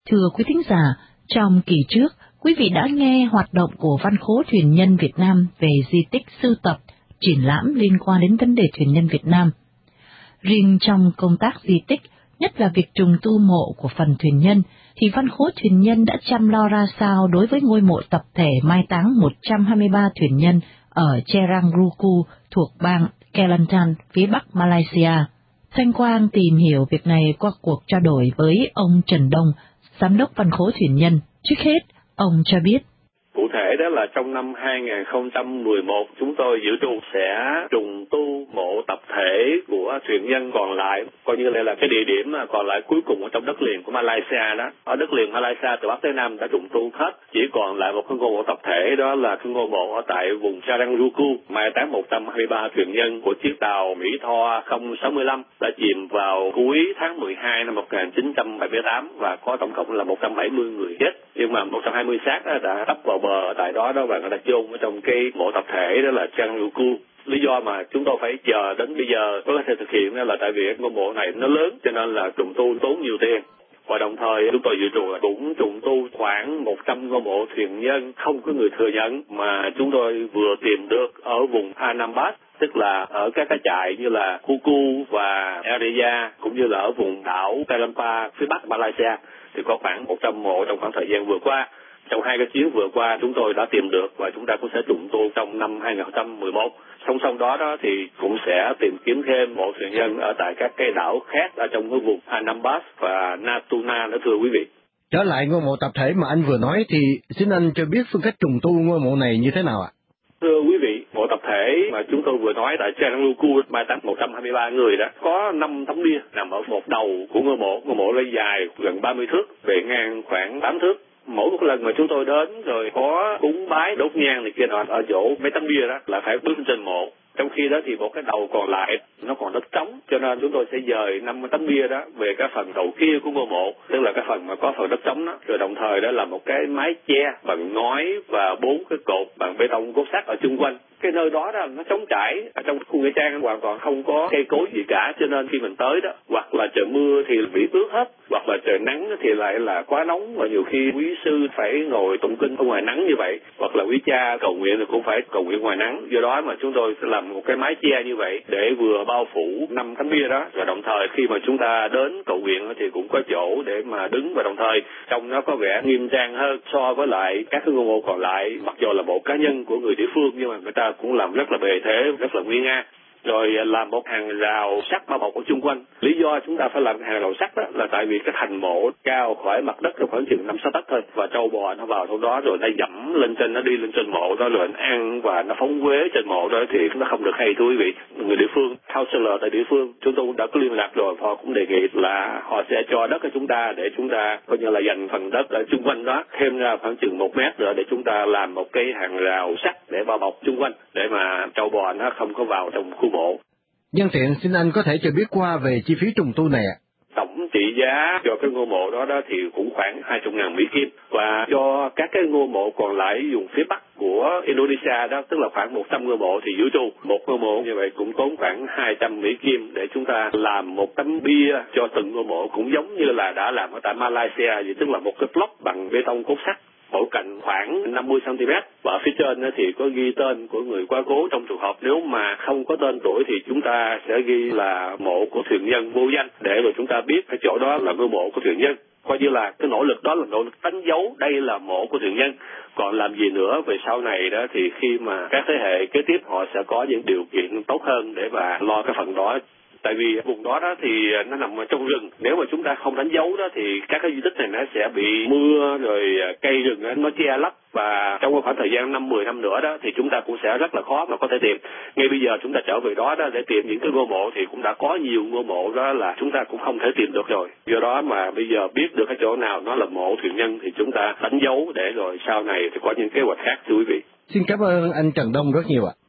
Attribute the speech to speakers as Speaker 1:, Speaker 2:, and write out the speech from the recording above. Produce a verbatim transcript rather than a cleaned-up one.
Speaker 1: Thưa quý thính giả, trong kỳ trước, quý vị đã nghe hoạt động của Văn khố Thuyền nhân Việt Nam về di tích sưu tập, triển lãm liên quan đến vấn đề thuyền nhân Việt Nam. Riêng trong công tác di tích, nhất là việc trùng tu mộ của phần thuyền nhân, thì Văn khố Thuyền nhân đã chăm lo ra sao đối với ngôi mộ tập thể mai táng một trăm hai mươi ba thuyền nhân ở Cherang-Ruku thuộc bang Kelantan, phía bắc Malaysia. Thanh Quang tìm hiểu việc này qua cuộc trao đổi với ông Trần Đông, Giám đốc Văn khố Thuyền nhân. Trước hết, ông cho biết.
Speaker 2: Cụ thể đó là trong năm hai nghìn không trăm mười một, chúng tôi dự trù sẽ trùng tu mộ tập thể của thuyền nhân còn lại, coi như đây là cái địa điểm còn lại cuối cùng ở trong đất liền của Malaysia đó. Ở đất liền Malaysia từ Bắc tới Nam đã trùng tu hết, chỉ còn lại một cái ngôi mộ tập thể, đó là cái ngôi mộ ở tại vùng Cherang-Ruku, mai táng một trăm hai mươi ba thuyền nhân của chiếc tàu Mỹ Tho không sáu lăm đã chìm vào cuối tháng mười hai năm một nghìn chín trăm bảy mươi tám và có tổng cộng là một trăm bảy mươi người chết, nhưng mà một trăm hai mươi xác đã đắp vào bờ ở tại đó đó và người ta chôn ở trong cái mộ tập thể đó là Cherang-Ruku. Lý do mà chúng tôi phải chờ đến bây giờ mới có thể thực hiện đó là tại vì cái ngôi mộ này nó lớn cho nên là trùng tu tốn nhiều tiền. Và đồng thời chúng tôi dự trù cũng trùng tu khoảng một trăm ngôi mộ thuyền nhân không có người thừa nhận mà chúng tôi vừa tìm được ở vùng Anambas, tức là ở các cái trại như là Kuku và Area cũng như là ở vùng đảo Kalampa phía bắc Malaysia thì có khoảng một trăm mộ trong khoảng thời gian vừa qua. Trong hai cái chuyến vừa qua chúng tôi đã tìm được và chúng ta cũng sẽ trùng tu trong năm hai nghìn không trăm mười một. Song song đó đó thì cũng sẽ tìm kiếm thêm mộ thuyền nhân ở tại các cái đảo khác ở trong cái vùng Anambas và Natuna nữa thưa quý vị.
Speaker 3: Trở lại ngôi mộ tập thể mà anh vừa nói thì xin anh cho biết phương cách trùng tu ngôi mộ này như thế nào ạ?
Speaker 2: Thưa quý vị, mộ tập thể mà chúng tôi vừa nói tại Cherang-Ruku mai táng một trăm hai mươi ba người đó, có năm tấm bia nằm ở một đầu của ngôi mộ. Ngôi mộ lấy dài gần ba mươi thước, bề ngang khoảng tám thước. Mỗi một lần mà chúng tôi đến rồi có cúng bái đốt nhang này kia nọ ở chỗ mấy tấm bia đó là phải bước lên trên mộ. Trong khi đó thì một cái đầu còn lại nó còn đất trống, cho nên chúng tôi sẽ dời năm tấm bia đó về cái phần đầu kia của ngôi mộ, tức là cái phần mà có phần đất trống đó, rồi đồng thời đó là một cái mái che bằng ngói và bốn cái cột bằng bê tông cốt sắt ở chung quanh. Cái nơi đó đó nó trống trải, ở trong khu nghĩa trang hoàn toàn không có cây cối gì cả, cho nên khi mình tới đó hoặc là trời mưa thì bị ướt hết, hoặc là trời nắng thì lại là quá nóng và nhiều khi quý sư phải ngồi tụng kinh ở ngoài nắng như vậy, hoặc là quý cha cầu nguyện thì cũng phải cầu nguyện ngoài nắng. Do đó mà chúng tôi sẽ làm một cái mái che như vậy để vừa bao phủ năm tấm bia đó, rồi đồng thời khi mà chúng ta đến cầu nguyện thì cũng có chỗ để mà đứng, và đồng thời trông nó có vẻ nghiêm trang hơn so với lại các cái ngôi mộ còn lại. Mặc dù là mộ cá nhân của người địa phương nhưng mà người ta cũng làm rất là bề thế, rất là nguy nga. Rồi làm một hàng rào sắt bao bọc ở chung quanh. Lý do chúng ta phải làm hàng rào sắt đó là tại vì cái thành mộ cao khỏi mặt đất khoảng chừng năm sáu tấc thôi, và trâu bò nó vào trong đó rồi nó dẫm lên trên, nó đi lên trên mộ đó rồi nó ăn và nó phóng uế trên mộ đó thì nó không được hay thưa quý vị. Người địa phương, councillor tại địa phương, chúng tôi cũng đã có liên lạc rồi, họ cũng đề nghị là họ sẽ cho đất cho chúng ta để chúng ta coi như là dành phần đất ở chung quanh đó thêm ra khoảng chừng một mét nữa để chúng ta làm một cái hàng rào sắt để bao bọc chung quanh để mà trâu bò nó không có vào trong khu mộ.
Speaker 3: Nhân tiện xin anh có thể cho biết qua về chi phí trùng tu này ạ.
Speaker 2: Tổng trị giá cho cái ngôi mộ đó đó thì cũng khoảng hai trăm ngàn Mỹ Kim, và cho các cái ngôi mộ còn lại vùng phía bắc của Indonesia đó, tức là khoảng một trăm ngôi mộ thì dự trù một ngôi mộ như vậy cũng tốn khoảng hai trăm Mỹ Kim để chúng ta làm một tấm bia cho từng ngôi mộ, cũng giống như là đã làm ở tại Malaysia vậy, tức là một cái block bằng bê tông cốt sắt, mỗi cạnh khoảng năm mươi xăng-ti-mét, và phía trên thì có ghi tên của người quá cố. Trong trường hợp nếu mà không có tên tuổi thì chúng ta sẽ ghi là mộ của thuyền nhân vô danh để rồi chúng ta biết cái chỗ đó là ngôi mộ của thuyền nhân. Coi như là cái nỗ lực đó là nỗ lực đánh dấu đây là mộ của thuyền nhân. Còn làm gì nữa về sau này đó thì khi mà các thế hệ kế tiếp họ sẽ có những điều kiện tốt hơn để mà lo cái phần đó. Tại vì vùng đó đó thì nó nằm ở trong rừng, nếu mà chúng ta không đánh dấu đó thì các cái di tích này nó sẽ bị mưa rồi cây rừng nó che lấp, và trong khoảng thời gian năm mười năm nữa đó thì chúng ta cũng sẽ rất là khó mà có thể tìm. Ngay bây giờ chúng ta trở về đó đó để tìm những cái ngôi mộ thì cũng đã có nhiều ngôi mộ đó là chúng ta cũng không thể tìm được rồi. Do đó mà bây giờ biết được cái chỗ nào nó là mộ thuyền nhân thì chúng ta đánh dấu để rồi sau này thì có những kế hoạch khác thưa quý vị.
Speaker 3: Xin cảm ơn anh Trần Đông rất nhiều ạ.